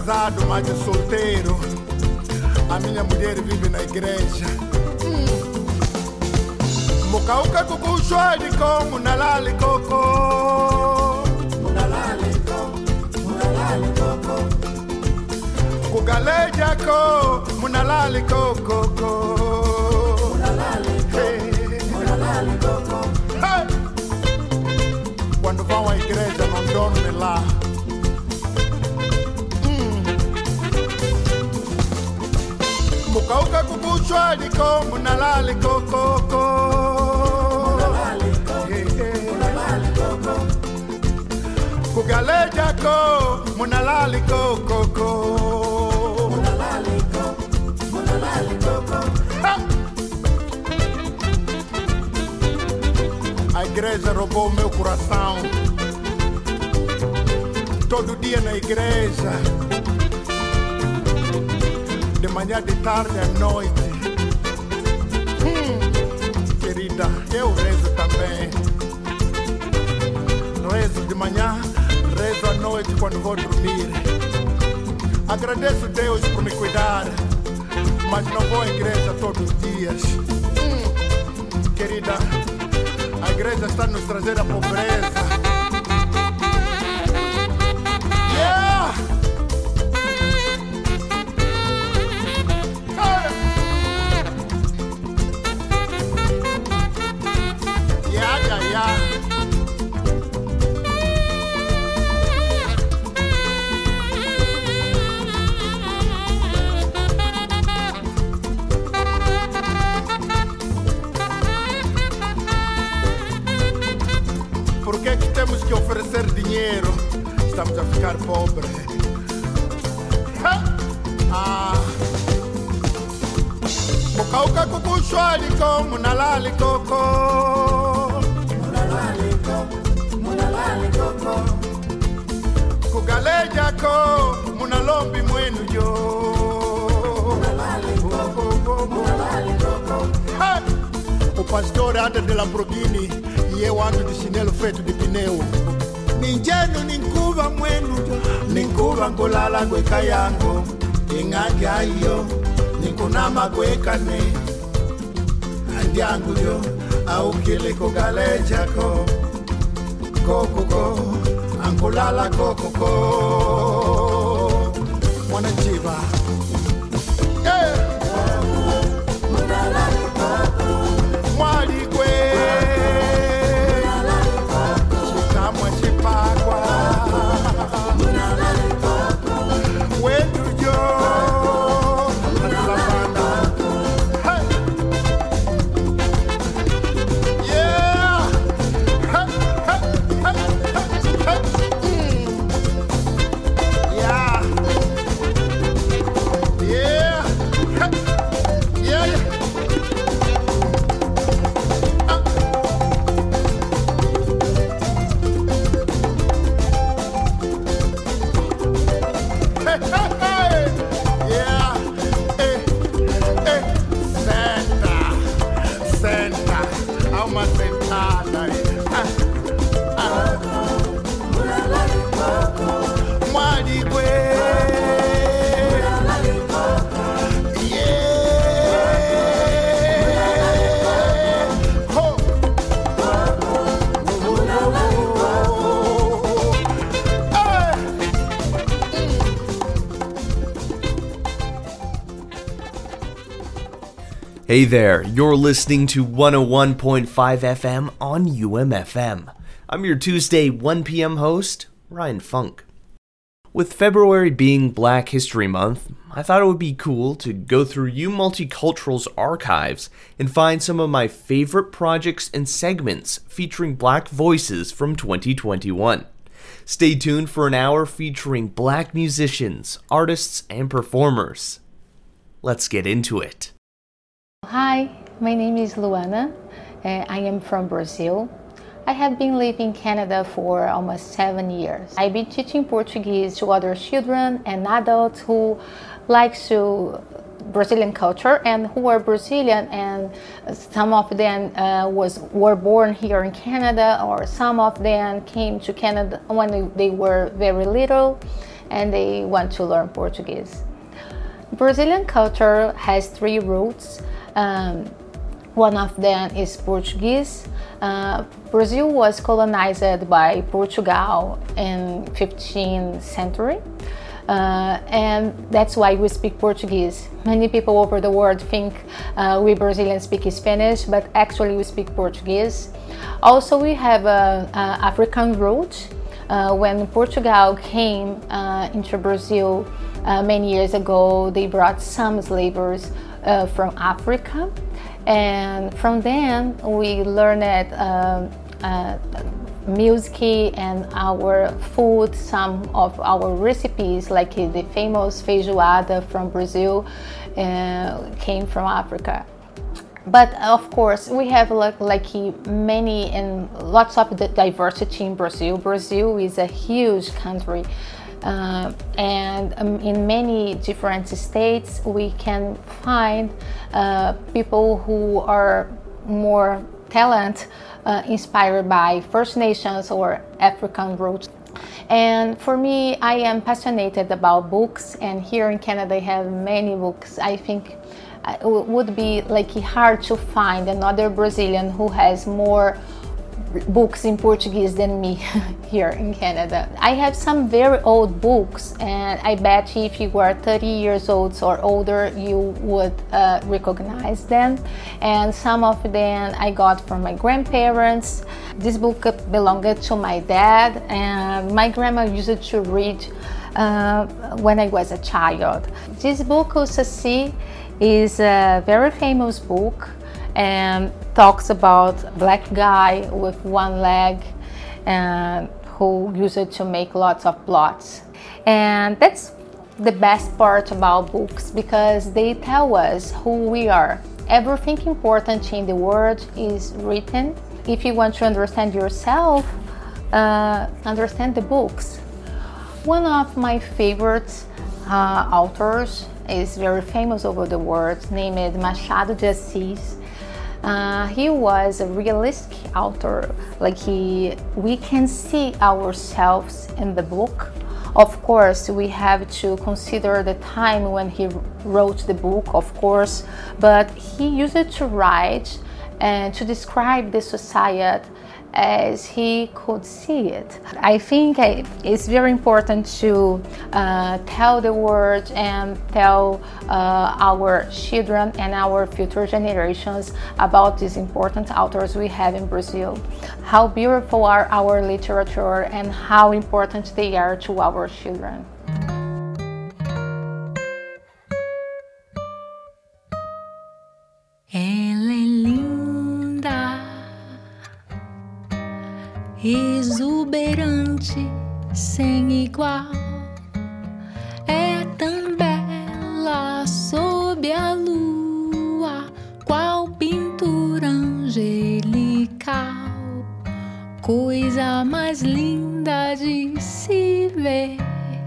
casado, mas de solteiro. A minha mulher vive na igreja. Mukauka kukushwali ko munalali koko. Munalali koko. Kugaleja ko munalali koko. Munalali koko. Hey! Quando vão à igreja não dormem lá. Mukauka kukushwali ko munalali koko. Munalali koko. Kugaleja ko munalali koko. Munalali koko. A igreja roubou meu coração. Todo dia na igreja, de manhã, de tarde, à noite. Querida, eu rezo também. Rezo de manhã, rezo à noite quando vou dormir. Agradeço a Deus por me cuidar, mas não vou à igreja todos os dias. Querida, a igreja está nos trazer a pobreza. Yeah! Yeah. Por que temos que oferecer dinheiro? Estamos a ficar pobres. Mukauka kukushwali ko munalali koko. Munalali koko. Kugaleja ko munalombi mwenu yo. Munalali koko. O pastor anda de Lamborghini e eu ando de chinelo feito de pneu. Ninjeno ninkuva mwenu yo. Ninkuva ngolala gweka yango. Ingaja yo. Ninkunama gweka ne. Andiangu yo. Au kile kugaleja ko. Koko, angolala koko, mwana chiva. Mwali kwe, chitamwa chipagwa. Wetu jo, lavanda. Yeah. Hey there, you're listening to 101.5 FM on UMFM. I'm your Tuesday 1 p.m. host, Ryan Funk. With February being Black History Month, I thought it would be cool to go through U Multicultural's archives and find some of my favorite projects and segments featuring Black voices from 2021. Stay tuned for an hour featuring Black musicians, artists, and performers. Let's get into it. Hi, my name is Luana. I am from Brazil. I have been living in Canada for almost 7 years. I've been teaching Portuguese to other children and adults who like Brazilian culture and who are Brazilian, and some of them were born here in Canada, or some of them came to Canada when they were very little. and they want to learn Portuguese. Brazilian culture has 3 roots. One of them is Portuguese. Brazil was colonized by Portugal in 15th century. And that's why we speak Portuguese. Many people over the world think we Brazilians speak Spanish, but actually we speak Portuguese. Also, we have an African root. When Portugal came into Brazil many years ago, they brought some slavers from Africa. And from then, we learned music and our food. Some of our recipes, like the famous feijoada from Brazil, came from Africa. But of course, we have like many and lots of diversity in Brazil. Brazil is a huge country. And in many different states, we can find people who are more talented, inspired by First Nations or African roots. And for me, I am passionate about books, and here in Canada I have many books. I think it would be like hard to find another Brazilian who has more books in Portuguese than me here in Canada. I have some very old books, and I bet if you were 30 years old or older, you would recognize them. And some of them I got from my grandparents. This book belonged to my dad, and my grandma used to read when I was a child. This book, Saci, is a very famous book and talks about a black guy with one leg and who used it to make lots of plots. And that's the best part about books, because they tell us who we are. Everything important in the world is written. If you want to understand yourself, understand the books. One of my favorite authors is very famous over the world, named Machado de Assis. He was a realistic author. We can see ourselves in the book. Of course, we have to consider the time when he wrote the book, of course, but he used it to write and to describe the society as he could see it. I think it's very important to tell the world and tell our children and our future generations about these important authors we have in Brazil. How beautiful are our literature and how important they are to our children. Ela é linda, exuberante, sem igual. É tão bela sob a lua, qual pintura angelical. Coisa mais linda de se ver.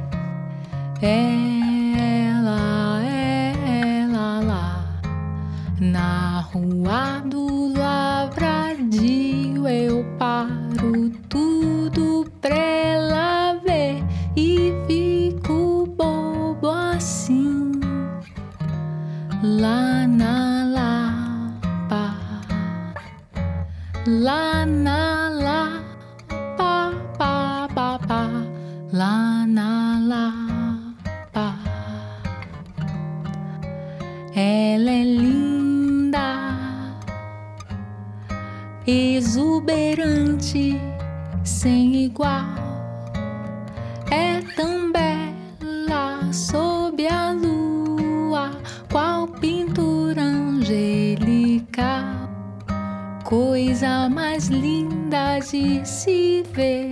Ela lá na rua do Lavradio. Eu paro tudo pra ela ver e fico bobo assim. Lá na Lapa, lá na Lapa, pá, pá, pá, lá na Lapa. Ela é linda, exuberante, sem igual. É tão bela sob a lua, qual pintura angelical. Coisa mais linda de se ver.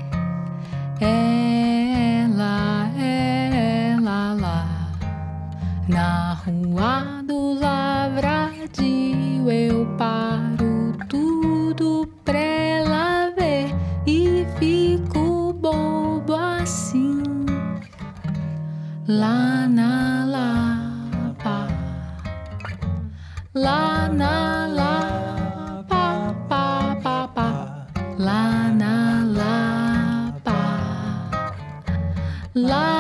Ela lá na rua do Lavradio. Eu paro tudo pra ela ver e fico bobo assim. Lá na Lapa, lá na Lapa, pá, pá, pá, lá na Lapa, lá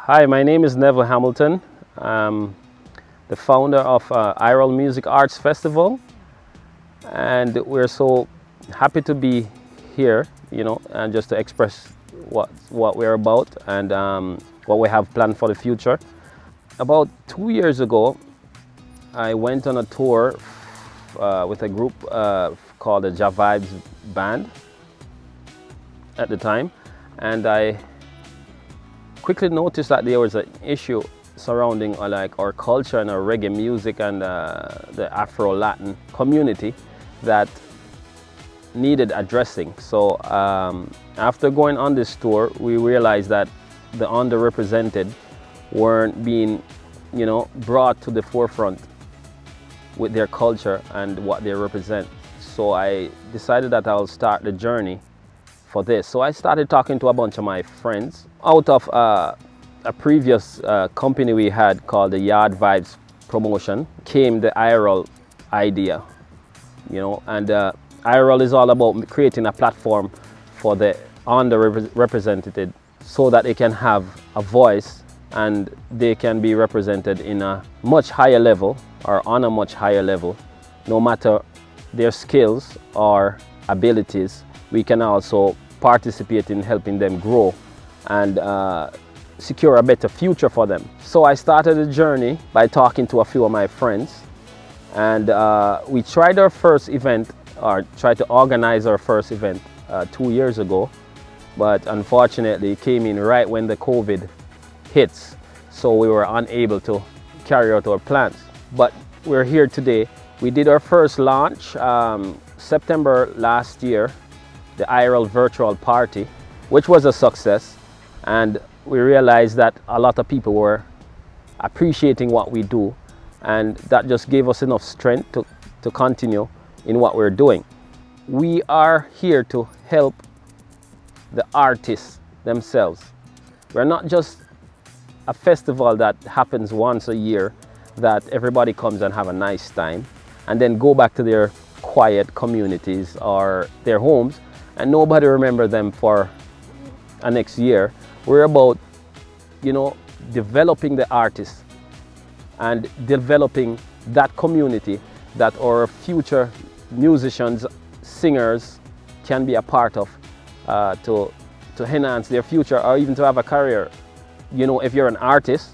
Hi, my name is Neville Hamilton. I'm the founder of IRL Music Arts Festival, and we're so happy to be here, and just to express what we're about and what we have planned for the future. About 2 years ago, I went on a tour with a group called the Ja Vibes Band at the time, and I quickly noticed that there was an issue surrounding our culture and our reggae music and the Afro-Latin community that needed addressing. So after going on this tour, we realized that the underrepresented weren't being, brought to the forefront with their culture and what they represent. So I decided that I'll start the journey for this. So I started talking to a bunch of my friends. Out of a previous company we had called the Yard Vibes Promotion came the IRL idea, and IRL is all about creating a platform for the underrepresented so that they can have a voice and they can be represented in a much higher level or on a much higher level. No matter their skills or abilities, we can also participate in helping them grow and secure a better future for them. So I started a journey by talking to a few of my friends, and we tried our first event, or tried to organize our first event 2 years ago, but unfortunately it came in right when the COVID hits, so we were unable to carry out our plans. But we're here today. We did our first launch September last year, the IRL virtual party, which was a success, and we realized that a lot of people were appreciating what we do, and that just gave us enough strength to continue in what we're doing. We are here to help the artists themselves. We're not just a festival that happens once a year that everybody comes and have a nice time and then go back to their quiet communities or their homes and nobody remember them for a next year. We're about, developing the artists and developing that community that our future musicians, singers can be a part of to enhance their future or even to have a career. If you're an artist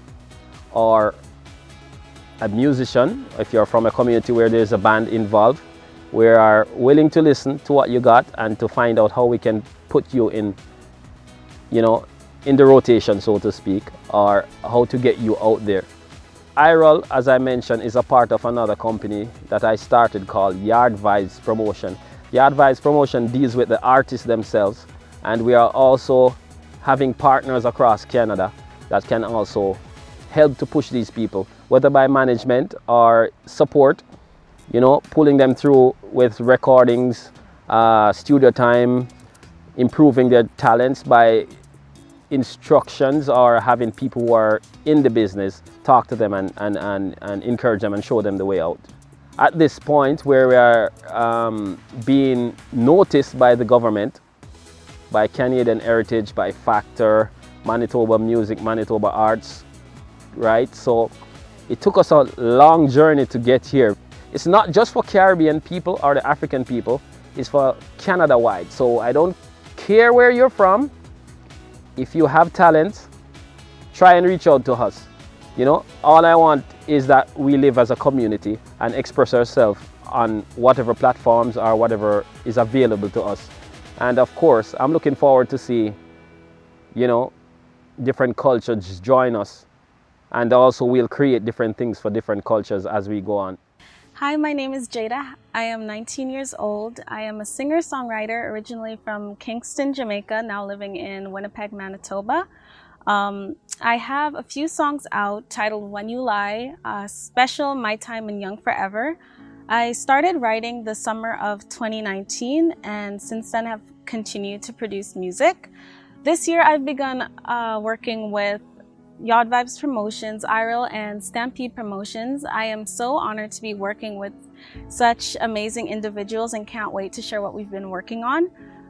or a musician, if you're from a community where there's a band involved, we are willing to listen to what you got and to find out how we can put you in, in the rotation, so to speak, or how to get you out there. IRL, as I mentioned, is a part of another company that I started called Yard Vibes Promotion. Yard Vibes Promotion deals with the artists themselves, and we are also having partners across Canada that can also help to push these people, whether by management or support, pulling them through with recordings, studio time, improving their talents by instructions or having people who are in the business talk to them and encourage them and show them the way out. At this point where we are being noticed by the government, by Canadian Heritage, by Factor, Manitoba Music, Manitoba Arts, right? So it took us a long journey to get here. It's not just for Caribbean people or the African people, it's for Canada-wide. So I don't care where you're from. If you have talent, try and reach out to us. All I want is that we live as a community and express ourselves on whatever platforms or whatever is available to us. And of course, I'm looking forward to see, different cultures join us. And also we'll create different things for different cultures as we go on. Hi, my name is Jada. I am 19 years old. I am a singer-songwriter originally from Kingston, Jamaica, now living in Winnipeg, Manitoba. I have a few songs out titled When You Lie, Special, My Time and Young Forever. I started writing the summer of 2019 and since then have continued to produce music. This year I've begun working with Yard Vibes Promotions, IRL, and Stampede Promotions. I am so honored to be working with such amazing individuals and can't wait to share what we've been working on.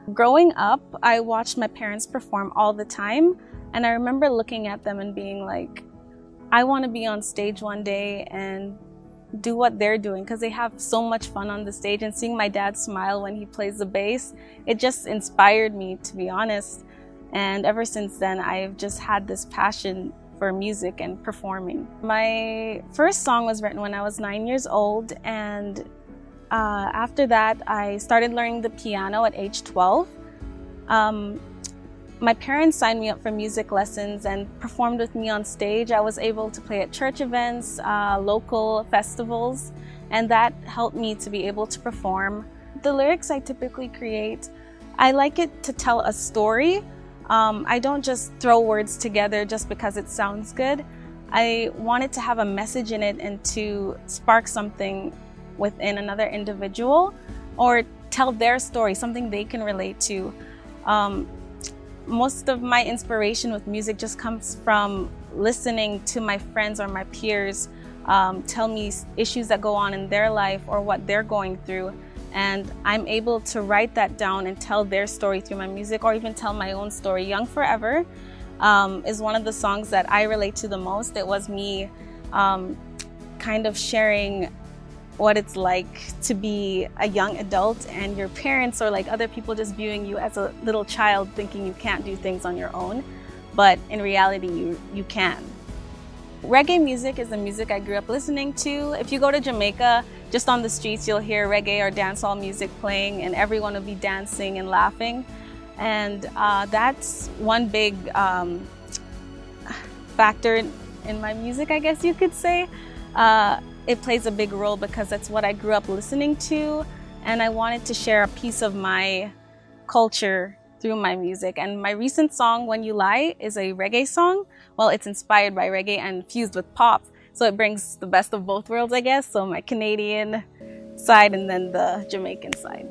Growing up, I watched my parents perform all the time, and I remember looking at them and being like, I want to be on stage one day and do what they're doing, because they have so much fun on the stage. And seeing my dad smile when he plays the bass, it just inspired me, to be honest. And ever since then, I've just had this passion for music and performing. My first song was written when I was 9 years old, and after that, I started learning the piano at age 12. My parents signed me up for music lessons and performed with me on stage. I was able to play at church events, local festivals, and that helped me to be able to perform. The lyrics I typically create, I like it to tell a story. I don't just throw words together just because it sounds good. I want it to have a message in it and to spark something within another individual, or tell their story, something they can relate to. Most of my inspiration with music just comes from listening to my friends or my peers tell me issues that go on in their life or what they're going through. And I'm able to write that down and tell their story through my music, or even tell my own story. Young Forever is one of the songs that I relate to the most. It was me kind of sharing what it's like to be a young adult and your parents or like other people just viewing you as a little child, thinking you can't do things on your own, but in reality you can. Reggae music is the music I grew up listening to. If you go to Jamaica, just on the streets you'll hear reggae or dancehall music playing, and everyone will be dancing and laughing. And that's one big factor in my music, I guess you could say. It plays a big role because that's what I grew up listening to, and I wanted to share a piece of my culture through my music. And my recent song, When You Lie, is a reggae song. Well, it's inspired by reggae and fused with pop, so it brings the best of both worlds, I guess. So my Canadian side and then the Jamaican side.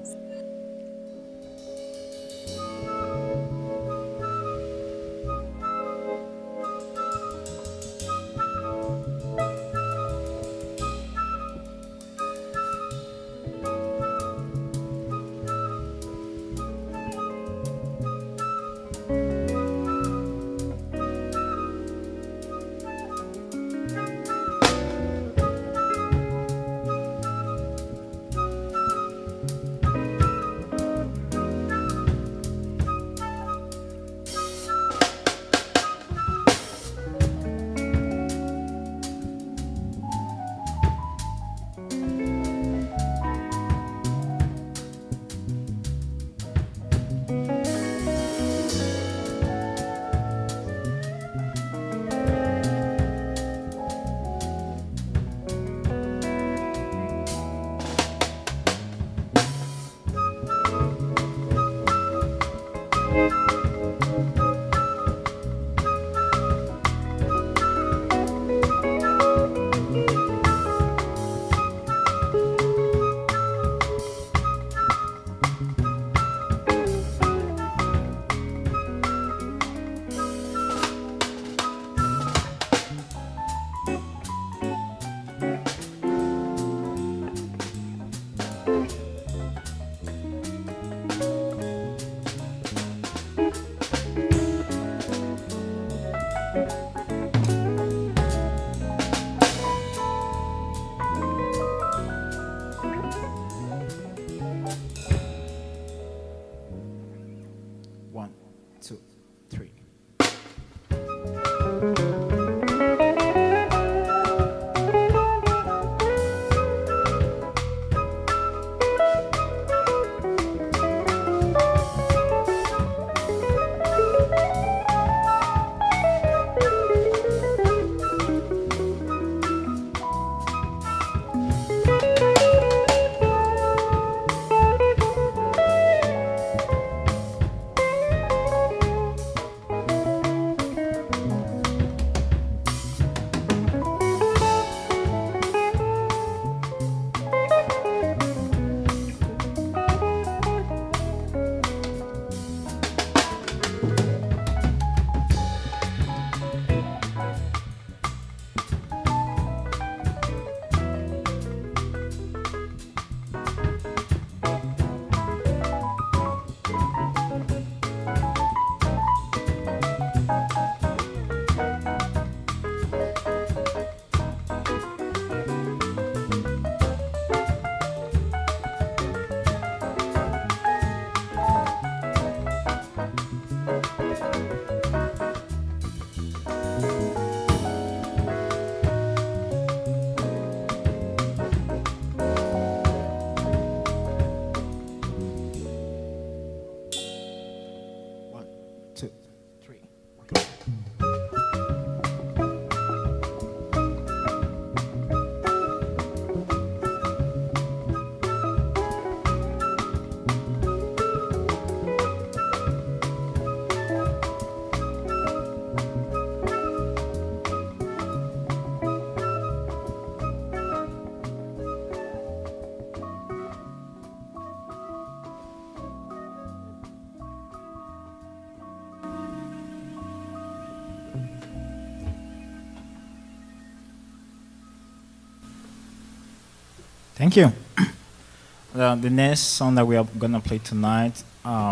Thank you. The next song that we are gonna play tonight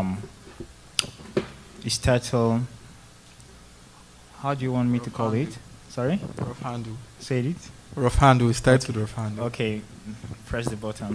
is titled. How do you want me to call it? Sorry? Rough Handle. Say it. Rough Handle. It starts with Rough Handle. Okay, press the button.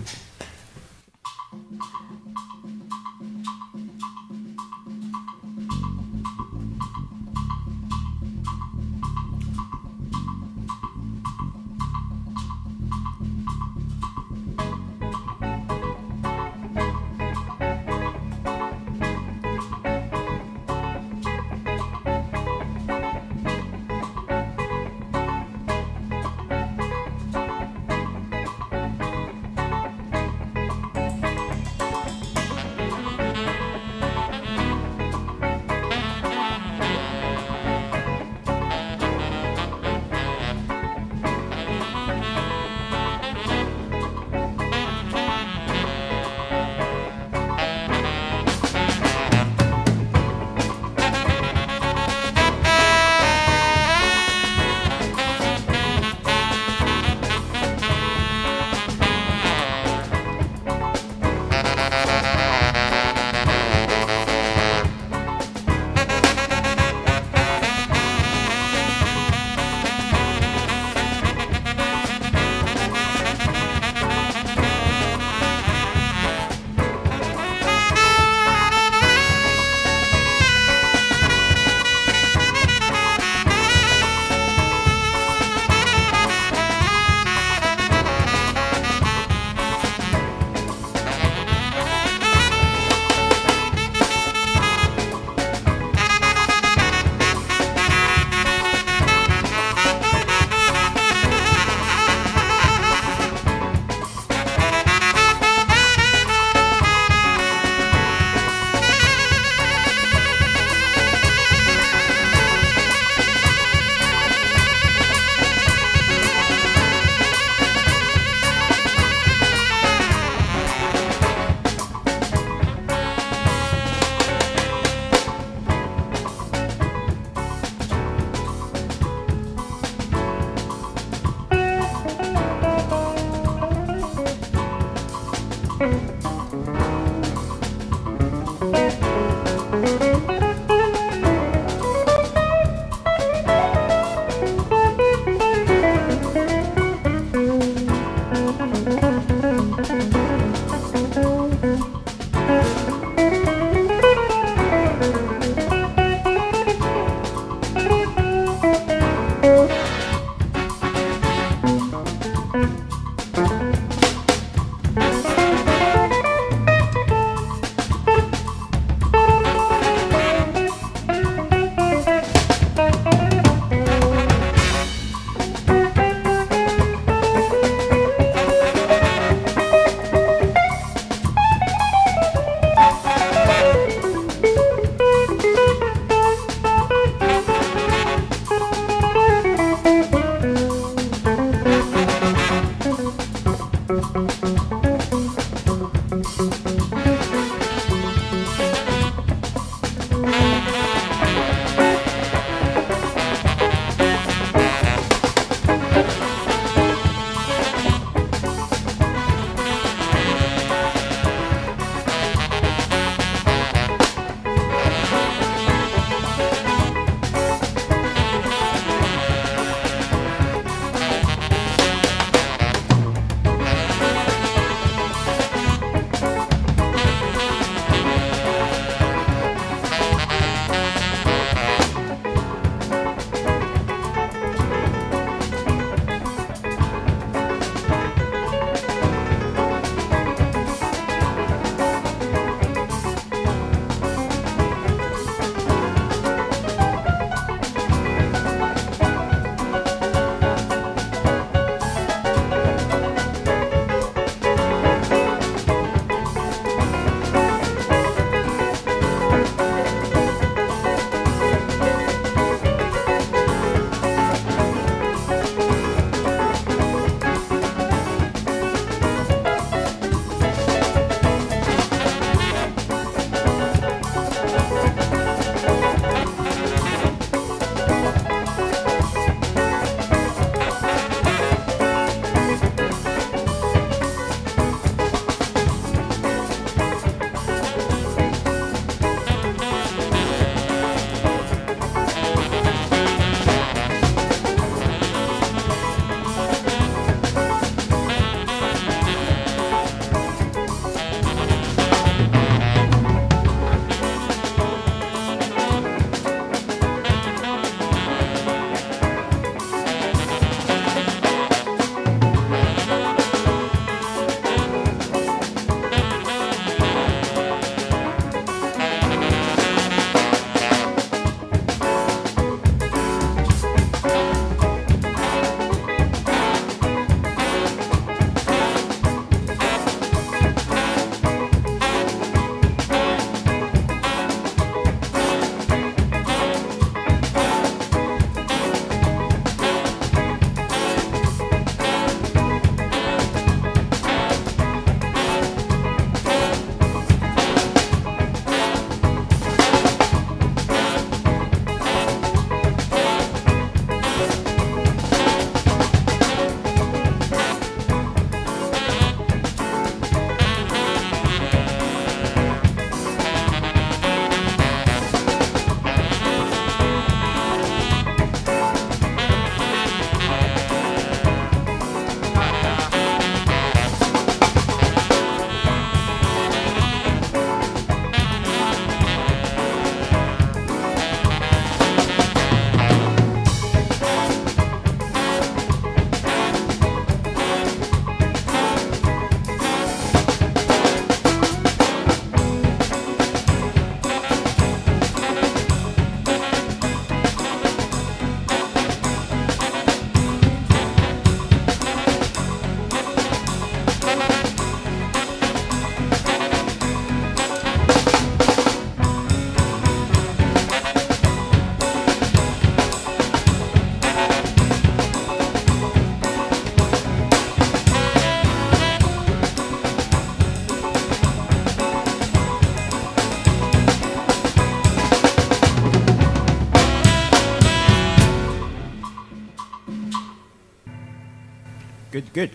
good.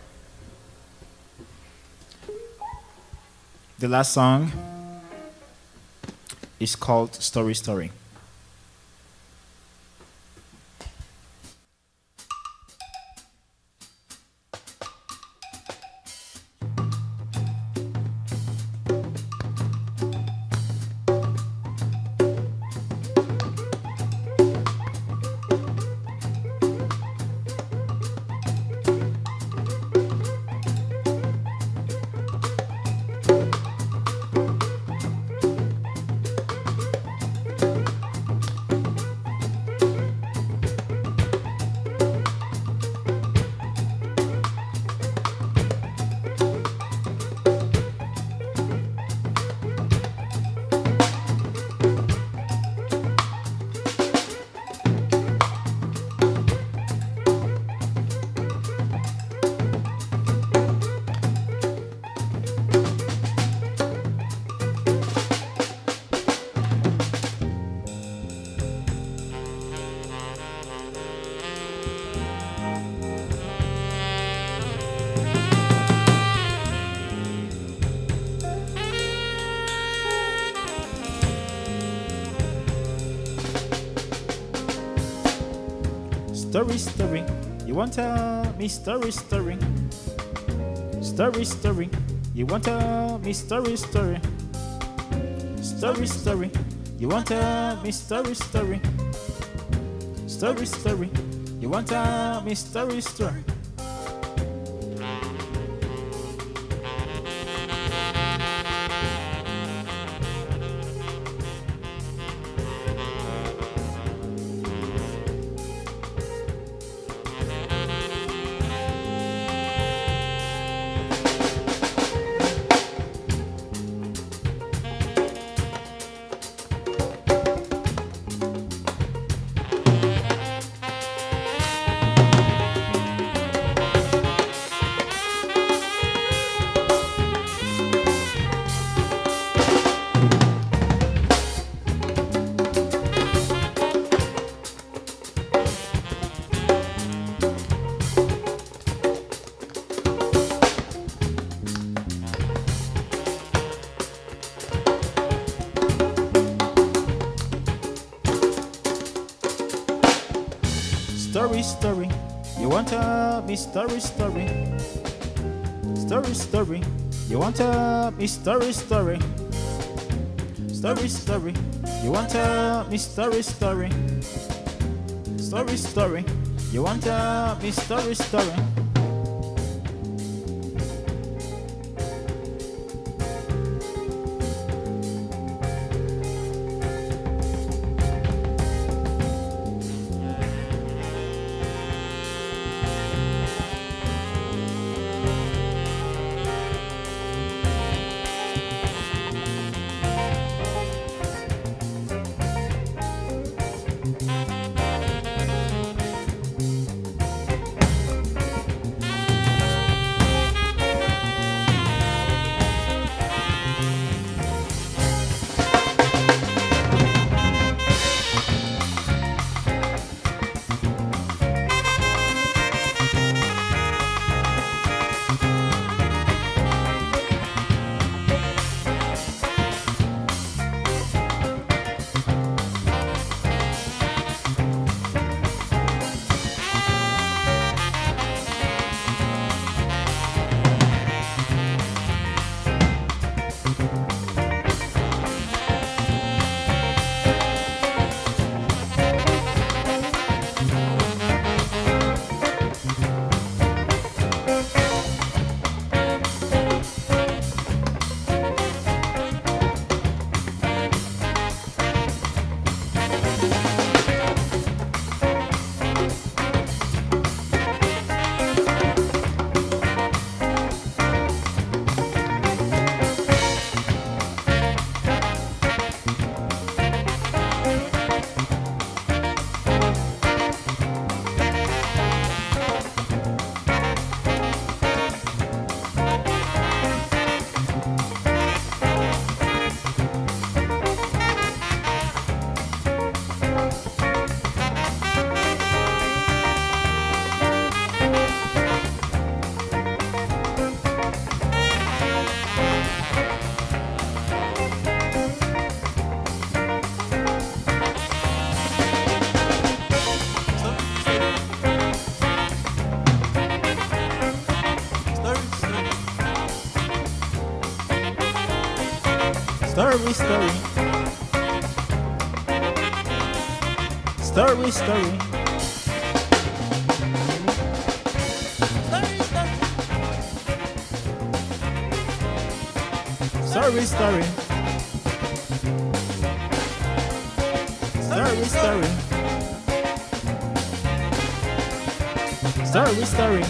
The last song is called Story Story. Story, story, you want me story, story. Story, story, you want me story, story. Story, story, you want me story, story. Story, story, you want me story, story. Story, story, you want me story, story. Story, story, you want me story, story. Story, story, you want me story, story. Story, story, you want me story, story. Story, story. Story, story. Story, story. Story, story. Story, story.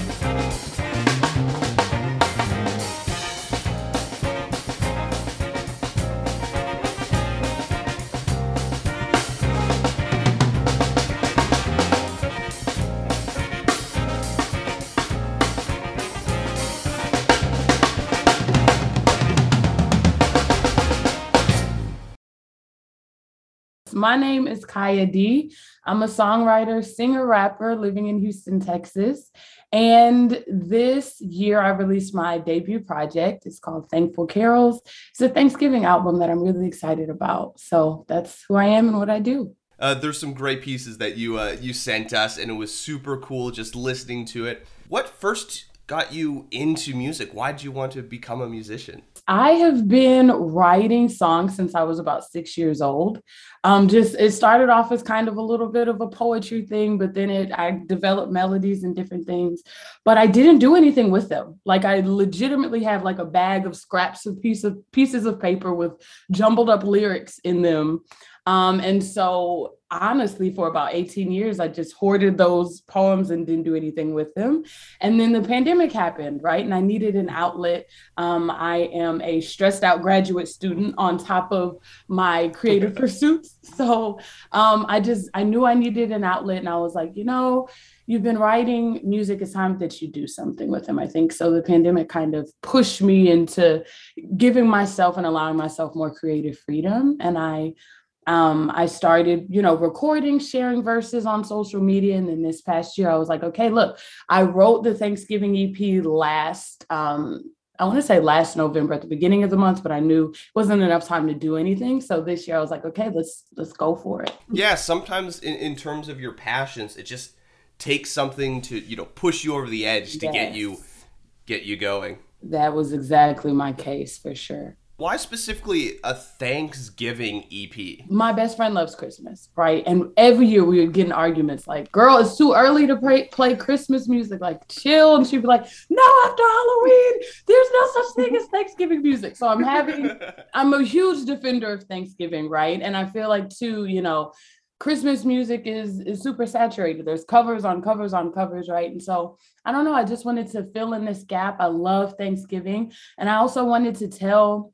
My name is Kaya D. I'm a songwriter, singer, rapper living in Houston, Texas. And this year I released my debut project. It's called Thankful Carols. It's a Thanksgiving album that I'm really excited about. So that's who I am and what I do. There's some great pieces that you sent us, and it was super cool just listening to it. What first got you into music? Why did you want to become a musician? I have been writing songs since I was about 6 years old. It started off as kind of a little bit of a poetry thing, but then I developed melodies and different things, but I didn't do anything with them. Like I legitimately have like a bag of scraps of pieces of paper with jumbled up lyrics in them. And so honestly, for about 18 years, I just hoarded those poems and didn't do anything with them. And then the pandemic happened, right? And I needed an outlet. I am a stressed out graduate student on top of my creative pursuits. So I knew I needed an outlet, and I was like, you've been writing music. It's time that you do something with them, I think. So the pandemic kind of pushed me into giving myself and allowing myself more creative freedom. And I started, recording, sharing verses on social media. And then this past year, I was like, okay, look, I wrote the Thanksgiving EP last November at the beginning of the month, but I knew it wasn't enough time to do anything. So this year I was like, okay, let's go for it. Yeah, sometimes in terms of your passions, it just takes something to, push you over the edge to get you going. That was exactly my case for sure. Why specifically a Thanksgiving EP? My best friend loves Christmas, right? And every year we would get in arguments like, girl, it's too early to play Christmas music, like chill. And she'd be like, no, after Halloween, there's no such thing as Thanksgiving music. So I'm a huge defender of Thanksgiving, right? And I feel like too, Christmas music is super saturated. There's covers on covers on covers, right? And so I don't know, I just wanted to fill in this gap. I love Thanksgiving. And I also wanted to tell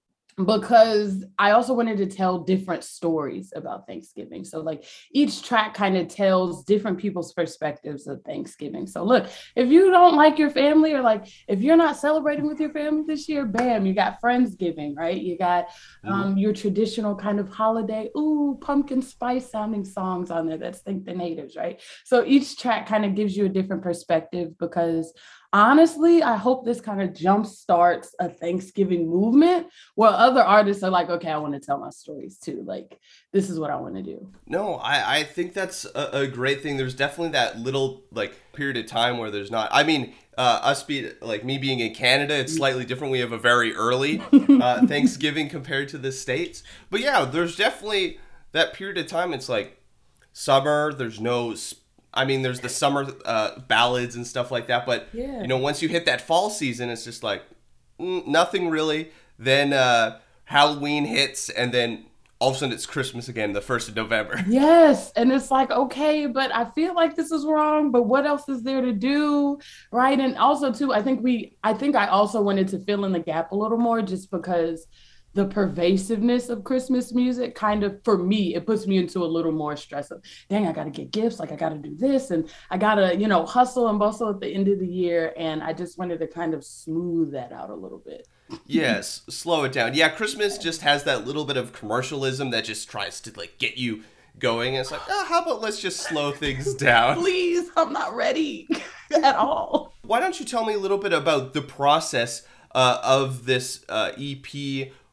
different stories about Thanksgiving. So like each track kind of tells different people's perspectives of Thanksgiving. So look, if you don't like your family, or like if you're not celebrating with your family this year, bam, you got Friendsgiving, right? You got your traditional kind of holiday, pumpkin spice sounding songs on there. That's Thank the Natives, right? So each track kind of gives you a different perspective, because honestly, I hope this kind of jumpstarts a Thanksgiving movement where other artists are like, okay, I want to tell my stories too. Like, this is what I want to do. No, I think that's a great thing. There's definitely that little period of time where there's not. I mean, me being in Canada, it's slightly different. We have a very early Thanksgiving compared to the States. But yeah, there's definitely that period of time. It's like summer. There's the summer ballads and stuff like that. But, once you hit that fall season, it's just like nothing really. Then Halloween hits, and then all of a sudden it's Christmas again, the 1st of November. Yes. And it's like, okay, but I feel like this is wrong, but what else is there to do? Right. And also too, I think I also wanted to fill in the gap a little more, just because the pervasiveness of Christmas music kind of, for me, it puts me into a little more stress of, dang, I got to get gifts. Like I got to do this, and I got to, hustle and bustle at the end of the year. And I just wanted to kind of smooth that out a little bit. Yes, slow it down. Yeah, Christmas just has that little bit of commercialism that just tries to get you going. And it's like, how about let's just slow things down? Please, I'm not ready at all. Why don't you tell me a little bit about the process of this EP?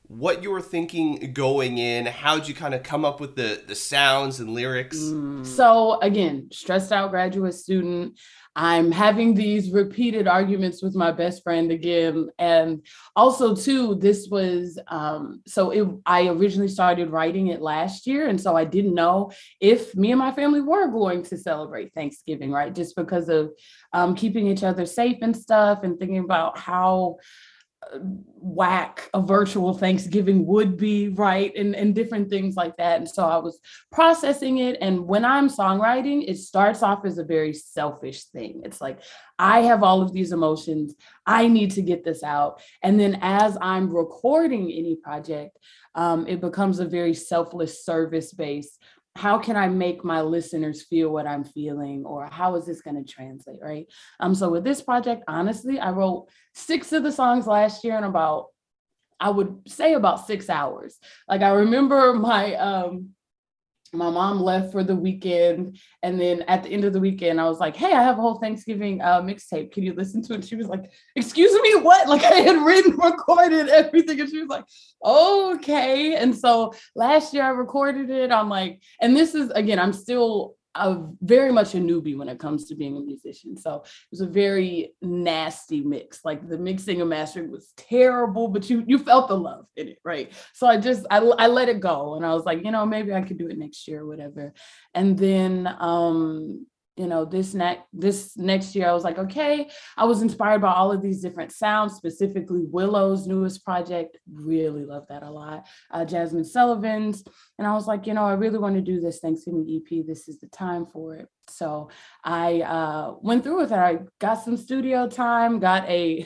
what you were thinking going in? How'd you kind of come up with the sounds and lyrics? So again, stressed out graduate student. I'm having these repeated arguments with my best friend again. And also too, this was, I originally started writing it last year. And so I didn't know if me and my family were going to celebrate Thanksgiving, right? Just because of keeping each other safe and stuff, and thinking about how whack a virtual Thanksgiving would be, right? And different things like that. And so I was processing it. And when I'm songwriting, it starts off as a very selfish thing. It's like, I have all of these emotions. I need to get this out. And then as I'm recording any project, it becomes a very selfless service based. How can I make my listeners feel what I'm feeling, or how is this going to translate, right? So with this project, honestly, I wrote 6 of the songs last year in about 6 hours. Like, I remember my mom left for the weekend, and then at the end of the weekend, I was like, hey, I have a whole Thanksgiving mixtape. Can you listen to it? She was like, excuse me, what? Like, I had recorded everything. And she was like, okay. And so last year I recorded it. I'm like, and this is, again, I'm still very much a newbie when it comes to being a musician. So it was a very nasty mix. Like, the mixing and mastering was terrible, but you felt the love in it, right? So I let it go, and I was like, maybe I could do it next year or whatever. And then this next year I was like, okay, I was inspired by all of these different sounds, specifically Willow's newest project. Really love that a lot. Jasmine Sullivan's. And I was like, I really want to do this Thanksgiving EP. This is the time for it. So I went through with it. I got some studio time, got a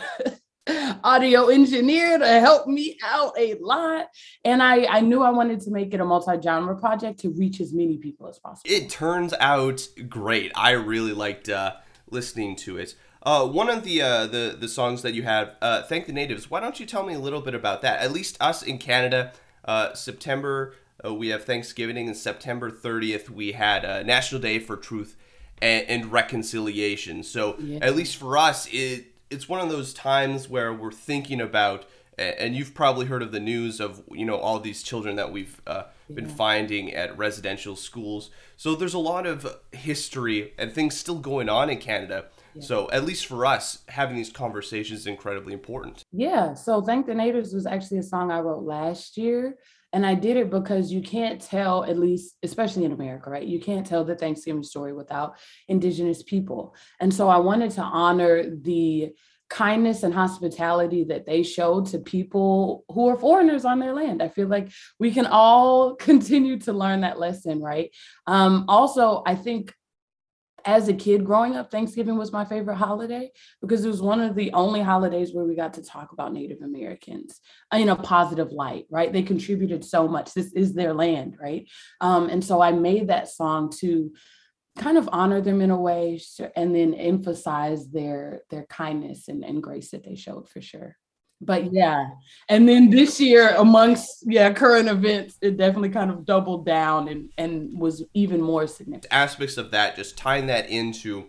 audio engineer to help me out a lot. And I knew I wanted to make it a multi-genre project to reach as many people as possible. It turns out great. I really liked listening to it. One of the songs that you have, Thank the Natives, why don't you tell me a little bit about that? At least us in Canada, September, we have Thanksgiving, and September 30th, we had National Day for Truth and Reconciliation. So at least for us, it's one of those times where we're thinking about, and you've probably heard of the news of, all these children that we've been finding at residential schools. So there's a lot of history and things still going on in Canada. Yeah. So at least for us, having these conversations is incredibly important. Yeah. So Thank the Natives was actually a song I wrote last year. And I did it because you can't tell, at least, especially in America, right? You can't tell the Thanksgiving story without Indigenous people. And so I wanted to honor the kindness and hospitality that they showed to people who are foreigners on their land. I feel like we can all continue to learn that lesson, right? Also, I think as a kid growing up, Thanksgiving was my favorite holiday because it was one of the only holidays where we got to talk about Native Americans in a positive light, right? They contributed so much. This is their land, right? And so I made that song to kind of honor them in a way, and then emphasize their kindness and grace that they showed, for sure. But yeah, and then this year amongst current events, it definitely kind of doubled down and was even more significant. Aspects of that, just tying that into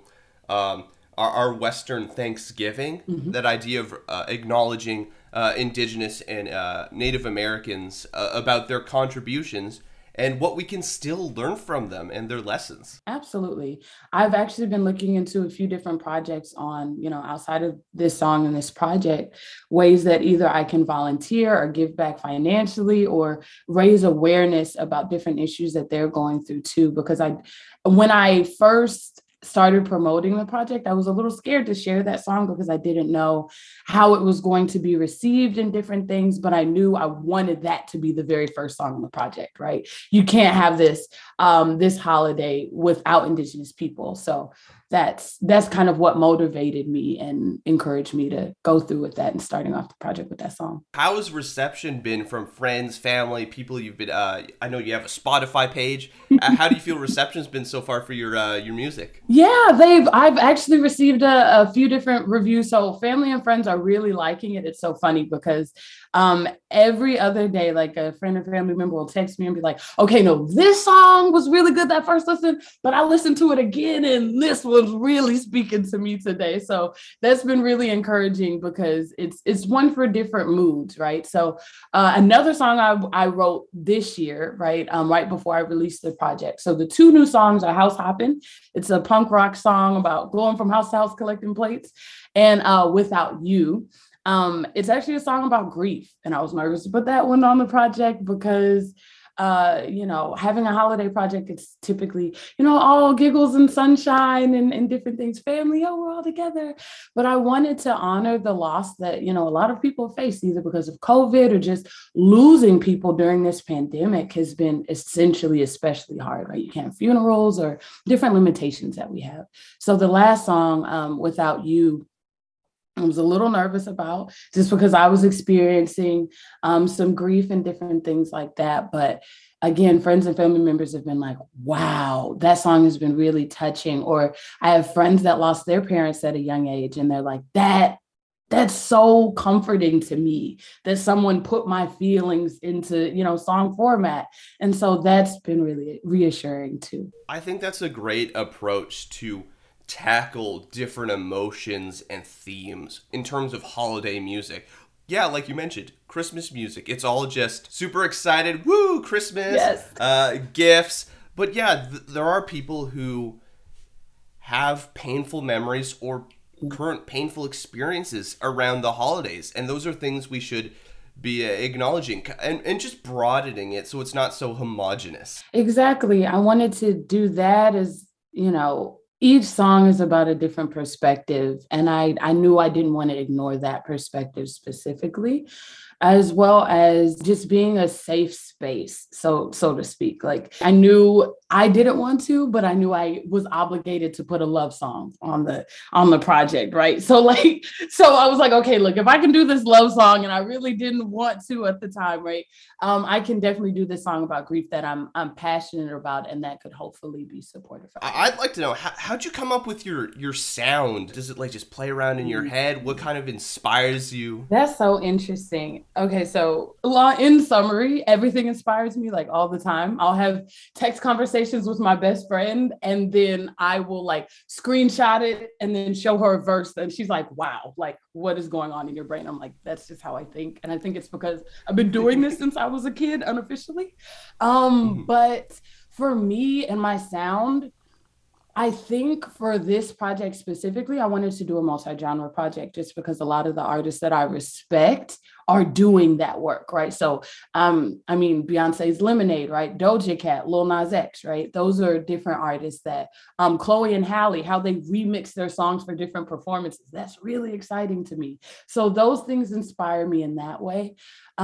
our Western Thanksgiving, that idea of acknowledging Indigenous and Native Americans about their contributions and what we can still learn from them and their lessons. Absolutely. I've actually been looking into a few different projects on, outside of this song and this project, ways that either I can volunteer or give back financially or raise awareness about different issues that they're going through too. Because when I first started promoting the project, I was a little scared to share that song because I didn't know how it was going to be received in different things, but I knew I wanted that to be the very first song on the project, right? You can't have this holiday without Indigenous people. So that's kind of what motivated me and encouraged me to go through with that and starting off the project with that song. How has reception been from friends, family, people you've been, I know you have a Spotify page. How do you feel reception's been so far for your music? Yeah, I've actually received a few different reviews. So family and friends are really liking it. It's so funny because Every other day, like a friend or family member will text me and be like, okay, no, this song was really good that first listen, but I listened to it again and this was really speaking to me today. So that's been really encouraging because it's one for different moods, right? So another song I wrote this year, right, right before I released the project. So the two new songs are House Hoppin'. It's a punk rock song about going from house to house collecting plates, and Without You. It's actually a song about grief, and I was nervous to put that one on the project because having a holiday project, it's typically, all giggles and sunshine and different things, family, oh, we're all together. But I wanted to honor the loss that, a lot of people face either because of COVID or just losing people during this pandemic has been essentially especially hard, right? You can't have funerals or different limitations that we have. So the last song, Without You, I was a little nervous about just because I was experiencing some grief and different things like that. But again, friends and family members have been like, wow, that song has been really touching. Or I have friends that lost their parents at a young age, and they're like, that's so comforting to me that someone put my feelings into, song format. And so that's been really reassuring too. I think that's a great approach to tackle different emotions and themes in terms of holiday music. Yeah, like you mentioned, Christmas music. It's all just super excited, woo, Christmas, yes. Gifts. But yeah, there are people who have painful memories or current painful experiences around the holidays. And those are things we should be acknowledging and just broadening it so it's not so homogenous. Exactly. I wanted to do that as, each song is about a different perspective. And I knew I didn't want to ignore that perspective specifically, as well as just being a safe space, so to speak. Like I knew I didn't want to, but I knew I was obligated to put a love song on the project, right? So I was like, okay, look, if I can do this love song, and I really didn't want to at the time, right? I can definitely do this song about grief that I'm passionate about, and that could hopefully be supportive. I'd like to know, how'd you come up with your sound? Does it like just play around in your head? What kind of inspires you? That's so interesting. Okay, so in summary, everything inspires me like all the time. I'll have text conversations with my best friend, and then I will like screenshot it and then show her a verse, and she's like, wow, like what is going on in your brain? I'm like, that's just how I think. And I think it's because I've been doing this since I was a kid unofficially. But for me and my sound, I think for this project specifically, I wanted to do a multi-genre project just because a lot of the artists that I respect are doing that work, right? So, Beyonce's Lemonade, right? Doja Cat, Lil Nas X, right? Those are different artists that, Chloe and Halle, how they remix their songs for different performances. That's really exciting to me. So those things inspire me in that way.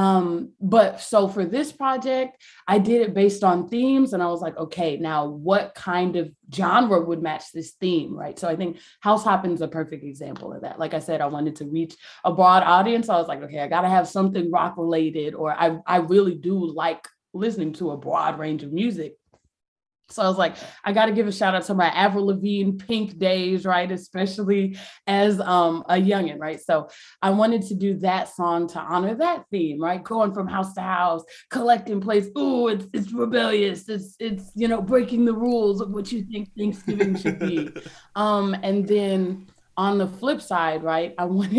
But so for this project, I did it based on themes, and I was like, okay, now what kind of genre would match this theme, right? So I think House Hoppin' is a perfect example of that. Like I said, I wanted to reach a broad audience. I was like, okay, I gotta have something rock related, or I really do like listening to a broad range of music. So I was like, I got to give a shout out to my Avril Lavigne Pink days, right? Especially as a youngin', right? So I wanted to do that song to honor that theme, right? Going from house to house, collecting plates. Ooh, it's rebellious. It's breaking the rules of what you think Thanksgiving should be. And then on the flip side, right?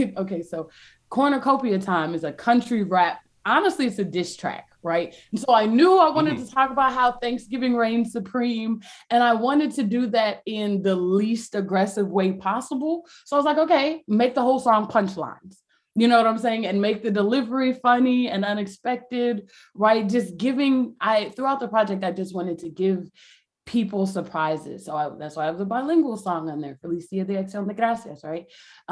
So Cornucopia Time is a country rap. Honestly, it's a diss track. Right. And so I knew I wanted to talk about how Thanksgiving reigns supreme, and I wanted to do that in the least aggressive way possible. So I was like, okay, make the whole song punchlines. You know what I'm saying? And make the delivery funny and unexpected, right? Throughout the project, I just wanted to give people surprises. So that's why I have the bilingual song on there, Felicia de Acción de Gracias, right?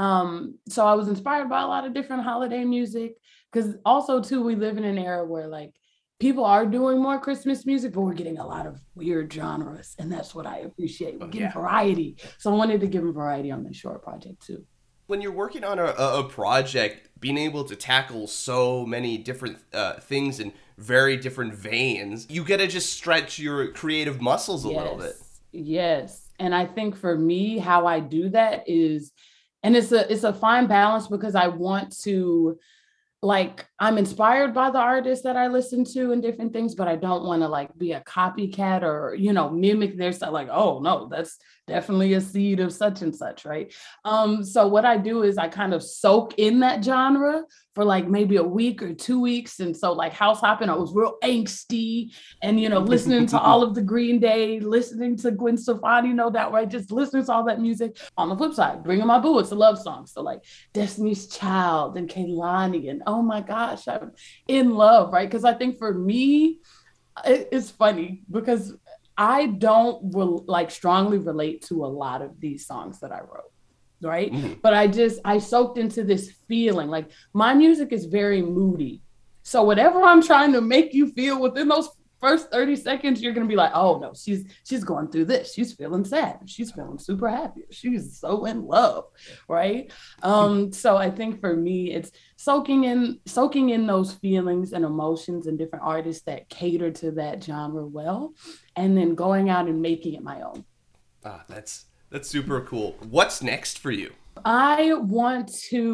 So I was inspired by a lot of different holiday music, because also too, we live in an era where like people are doing more Christmas music, but we're getting a lot of weird genres, and that's what I appreciate. We're getting variety. So I wanted to give them variety on the short project too. When you're working on a project, being able to tackle so many different things in very different veins, you get to just stretch your creative muscles a little bit. Yes. And I think for me, how I do that is, and it's a fine balance, because I want to like I'm inspired by the artists that I listen to and different things, but I don't want to like be a copycat or, mimic their style. Like, oh no, that's definitely a seed of such and such, right? So what I do is I kind of soak in that genre for like maybe a week or 2 weeks. And so like house hopping, I was real angsty and, listening to all of the Green Day, listening to Gwen Stefani, that way, just listening to all that music. On the flip side, Bringing My Boo, it's a love song. So like Destiny's Child and Kehlani, and oh my gosh, I'm in love, right? Because I think for me, it's funny because I don't strongly relate to a lot of these songs that I wrote. Right. Mm-hmm. But I soaked into this feeling. Like my music is very moody. So whatever I'm trying to make you feel within those first 30 seconds, you're going to be like, oh no, she's going through this. She's feeling sad. She's feeling super happy. She's so in love. Right. So I think for me, it's soaking in those feelings and emotions and different artists that cater to that genre well, and then going out and making it my own. That's super cool. What's next for you? I don't want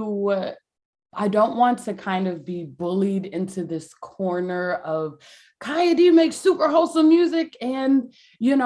to kind of be bullied into this corner of Kaya D makes super wholesome music and,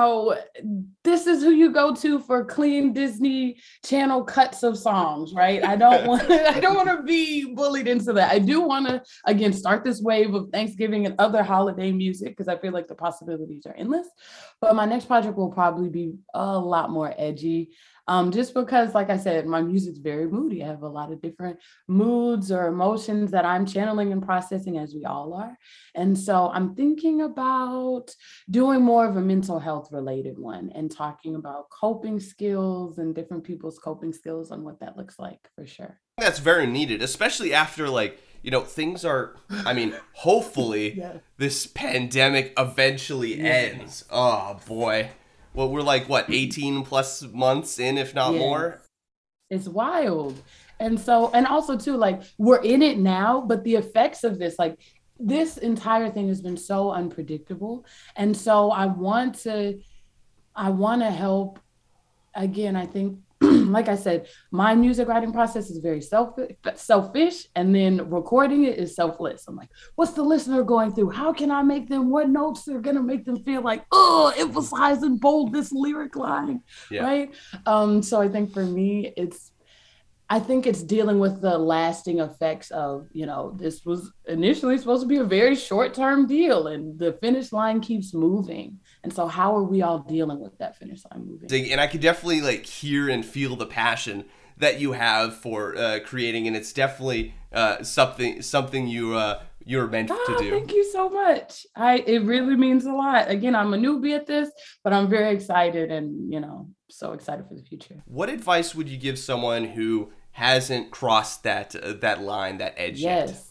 this is who you go to for clean Disney Channel cuts of songs, right? I don't want to be bullied into that. I do want to, again, start this wave of Thanksgiving and other holiday music because I feel like the possibilities are endless. But my next project will probably be a lot more edgy. Just because, like I said, my music's very moody. I have a lot of different moods or emotions that I'm channeling and processing, as we all are. And so I'm thinking about doing more of a mental health related one and talking about coping skills and different people's coping skills and what that looks like, for sure. That's very needed, especially after things are, hopefully this pandemic eventually ends. Oh boy. Well, we're 18 plus months in, if not more. It's wild. And so, and also too, we're in it now, but the effects of this entire thing has been so unpredictable. And so I want to help. Again, I think, like I said, my music writing process is very selfish, and then recording it is selfless. I'm like, what's the listener going through? How can I make them, what notes are going to make them feel like, oh, emphasize and bold this lyric line, right? So I think for me, it's dealing with the lasting effects of, this was initially supposed to be a very short-term deal and the finish line keeps moving. And so how are we all dealing with that finish line moving? And I could definitely hear and feel the passion that you have for creating, and it's definitely something you're meant to do. Thank you so much. It really means a lot. Again, I'm a newbie at this, but I'm very excited and, so excited for the future. What advice would you give someone who hasn't crossed that line, that edge yet? Yes,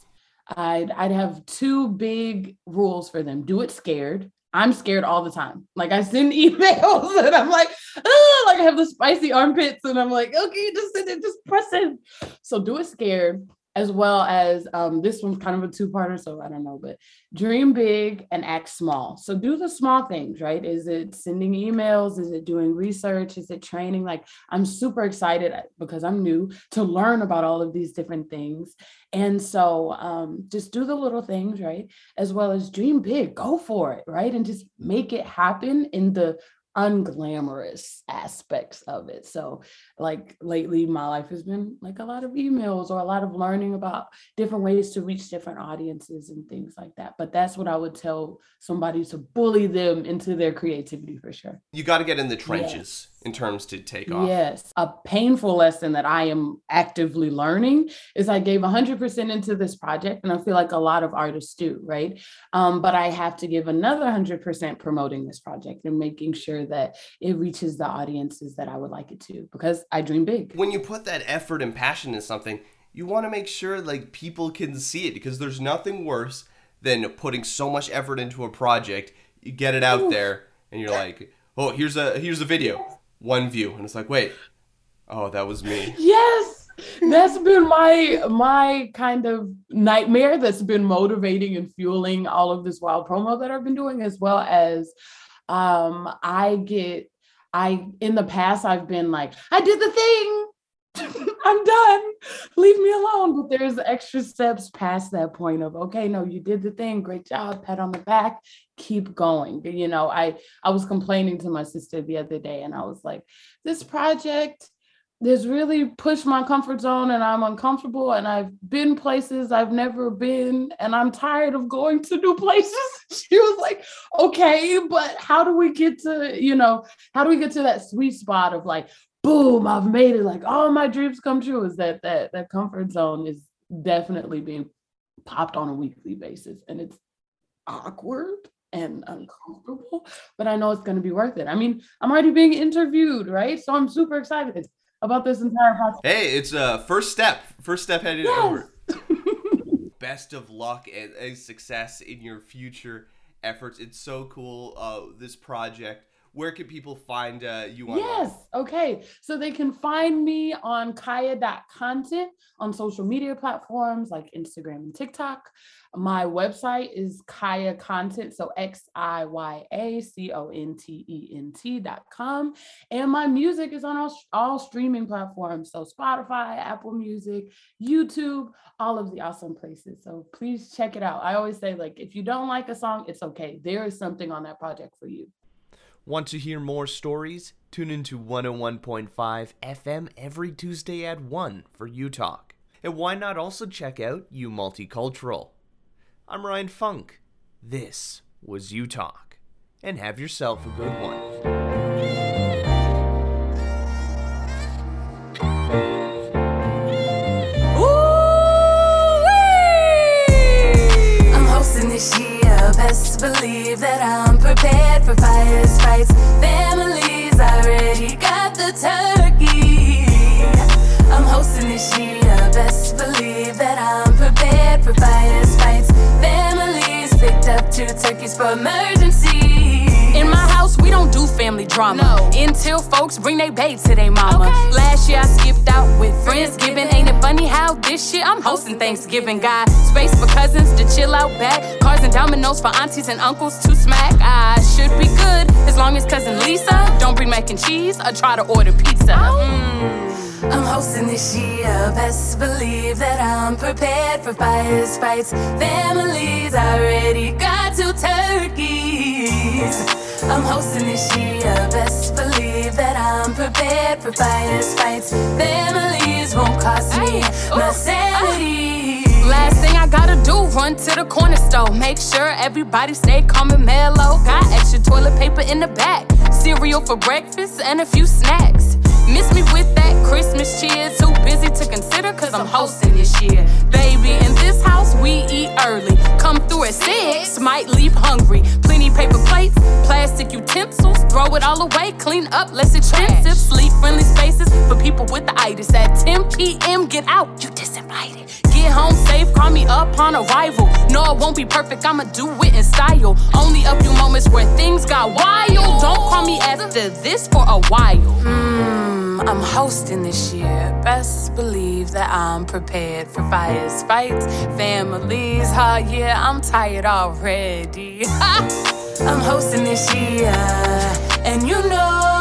I'd have 2 big rules for them. Do it scared. I'm scared all the time. I send emails and I'm like, I have the spicy armpits and I'm like, okay, just send it, just press it. So do it scared, as well as this one's kind of a 2-parter, so I don't know, but dream big and act small. So do the small things, right? Is it sending emails? Is it doing research? Is it training? I'm super excited because I'm new to learn about all of these different things. And so just do the little things, right? As well as dream big, go for it, right? And just make it happen in the unglamorous aspects of it. So lately my life has been a lot of emails or a lot of learning about different ways to reach different audiences and things like that. But that's what I would tell somebody, to bully them into their creativity, for sure. You got to get in the trenches in terms to take off. Yes. A painful lesson that I am actively learning is I gave 100% into this project, and I feel like a lot of artists do, right? But I have to give another 100% promoting this project and making sure that it reaches the audiences that I would like it to, because I dream big. When you put that effort and passion in something, you want to make sure people can see it, because there's nothing worse than putting so much effort into a project. You get it out there and you're like, oh, here's a video, 1 view, and it's like, wait, oh, that was me. Yes, that's been my kind of nightmare that's been motivating and fueling all of this wild promo that I've been doing, as well as in the past I've been like, I did the thing, I'm done. Leave me alone. But there's extra steps past that point of, okay, no, you did the thing. Great job. Pat on the back. Keep going. You know, I was complaining to my sister the other day and I was like, this project has really pushed my comfort zone and I'm uncomfortable and I've been places I've never been and I'm tired of going to new places. She was like, okay, but how do we get to that sweet spot of like, boom, I've made it, like all my dreams come true? Is that comfort zone is definitely being popped on a weekly basis and it's awkward and uncomfortable, but I know it's going to be worth it. I mean, I'm already being interviewed, right? So I'm super excited about this entire process. Hey, it's a first step headed Yes. over. Best of luck and success in your future efforts. It's so cool, this project. Where can people find you online? Yes. Okay. So they can find me on Kaya.content on social media platforms like Instagram and TikTok. My website is Kaya Content, so XIYACONTENT.com. And my music is on all streaming platforms. So Spotify, Apple Music, YouTube, all of the awesome places. So please check it out. I always say, like, if you don't like a song, it's okay. There is something on that project for you. Want to hear more stories? Tune into 101.5 FM every Tuesday at 1 for U Talk. And why not also check out U Multicultural? I'm Ryan Funk. This was U Talk. And have yourself a good one. This year, best believe that I'm prepared for fires, fights, families. I already got the turkey. I'm hosting this year, best believe that I'm prepared for fires, fights, families. Picked up 2 turkeys for emergency. In my house, we don't do family drama. No. Until folks bring they babe to their mama. Okay. Last year I skipped out with Friendsgiving. Ain't it funny how this year I'm hosting Thanksgiving? Got space for cousins to chill out back. Cars and dominoes for aunties and uncles to smack. I should be good as long as cousin Lisa don't bring mac and cheese or try to order pizza. I'm hosting this year, best believe that I'm prepared for fires, fights, families. I already got 2 turkeys. I'm hosting this year, best believe that I'm prepared for fires, fights, families. Won't cost me my sanity. Last thing I gotta do, run to the corner store. Make sure everybody stay calm and mellow. Got extra toilet paper in the back, cereal for breakfast and a few snacks. Miss me with that Christmas cheer. Too busy to consider cause I'm hosting this year. Baby, in this house we eat early. Come through at 6, might leave hungry. Plenty paper plates, plastic utensils. Throw it all away, clean up, less expensive. Sleep-friendly spaces for people with the itis. At 10 p.m. get out, you disinvited. Get home safe, call me upon arrival. No, it won't be perfect, I'ma do it in style. Only a few moments where things got wild. Don't call me after this for a while. I'm hosting this year. Best believe that I'm prepared for fires, fights, families. Oh yeah, I'm tired already. I'm hosting this year, and you know